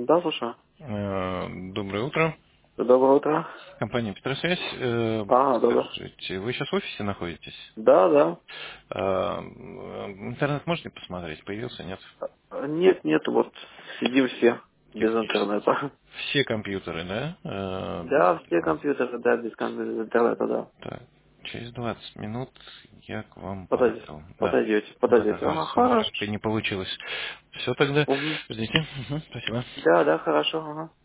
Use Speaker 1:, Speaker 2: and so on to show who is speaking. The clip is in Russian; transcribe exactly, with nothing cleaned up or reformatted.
Speaker 1: Да, слушаю.
Speaker 2: Э, Доброе утро.
Speaker 1: Доброе утро.
Speaker 2: Компания Петросвязь. Э,
Speaker 1: А, да-да.
Speaker 2: Скажите, вы сейчас в офисе находитесь?
Speaker 1: Да, да.
Speaker 2: Э, Интернет можете посмотреть? Появился, нет?
Speaker 1: А, Нет, нет, вот сидим все без
Speaker 2: Технически.
Speaker 1: интернета.
Speaker 2: Все компьютеры, да? Э,
Speaker 1: Да, все
Speaker 2: вот.
Speaker 1: компьютеры, да, без, кон- без интернета, да.
Speaker 2: Так, через двадцать минут я к вам
Speaker 1: Подойдите,
Speaker 2: подойду. Да.
Speaker 1: подойдете,
Speaker 2: Да-да,
Speaker 1: подойдете. Ага,
Speaker 2: раз звоночек
Speaker 1: хорошо.
Speaker 2: не получилось. Все тогда.
Speaker 1: Угу.
Speaker 2: Ждите. Мгм, спасибо.
Speaker 1: Да, да, хорошо, ага.